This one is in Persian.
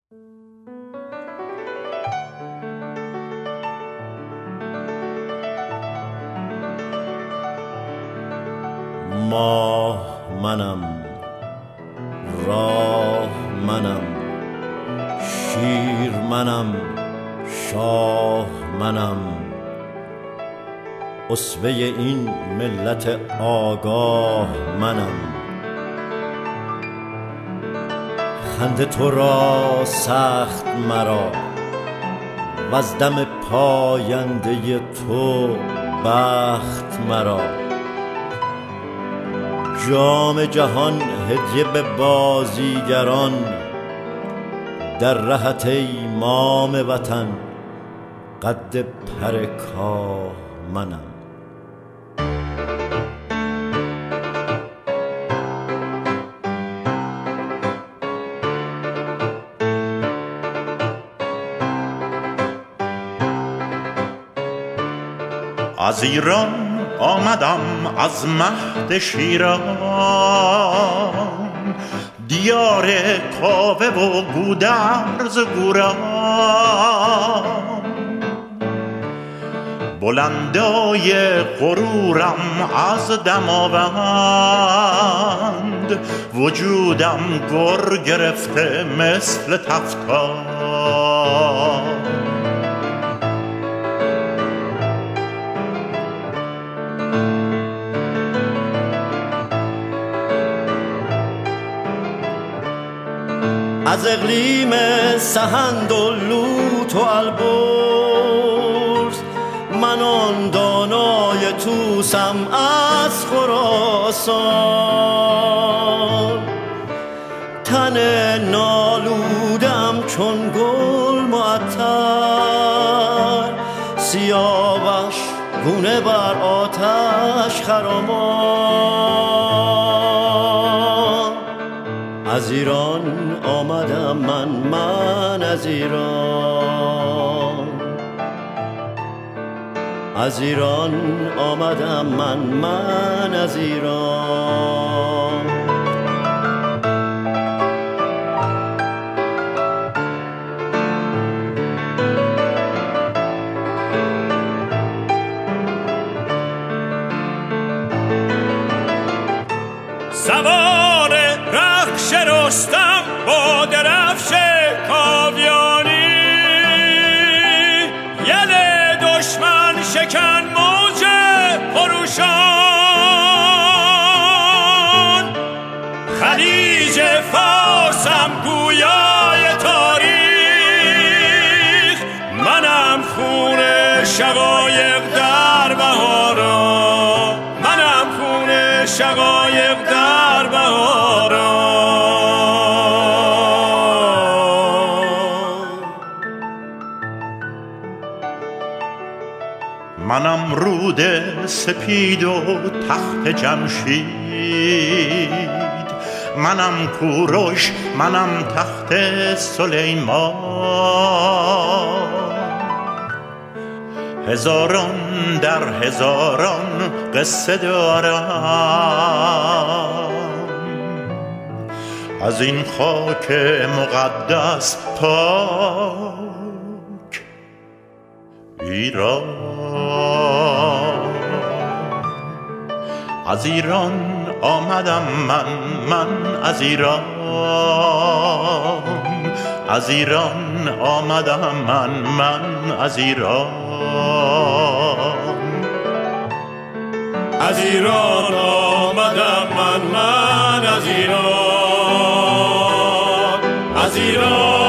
ماه منم، راه منم، شیر منم، شاه منم، اسوه این ملت آگاه منم. خنده تو را سخت مرا وز دم پاینده تو بخت مرا. جام جهان هدیه به بازیگران، در رهت ای مام وطن قد پر کاه منم. از ایران آمدم از مهد شیران، دیار کاوه و گودرز و گوران. بلندای غرورم از دماوند، وجودم گر گرفته مثل تفتان. از اقلیم سهند و لوت و البرز، من آن دانای توسم از خراسان. تن نالودم چون گل معطر، سیاوش گونه بر آتش خرامان. از ایران آمدم من از ایران، از ایران آمدم من از ایران. سوار رخش رستم با درفش کاویانی، یل دشمن شکن موج خروشان. خلیج فارسم گویای تاریخ، منم خون شقایق در بهاران، منم خون شقایق در بهاران. منم رود سپید و تخت جمشید، منم کوروش، منم تخت سلیمان. هزاران در هزاران قصه دارم، از این خاک مقدس پاک ایران. از ایران آمدم من از ایران، از ایران آمدم من از ایران. از ایران آمدم من از ایران، از ایران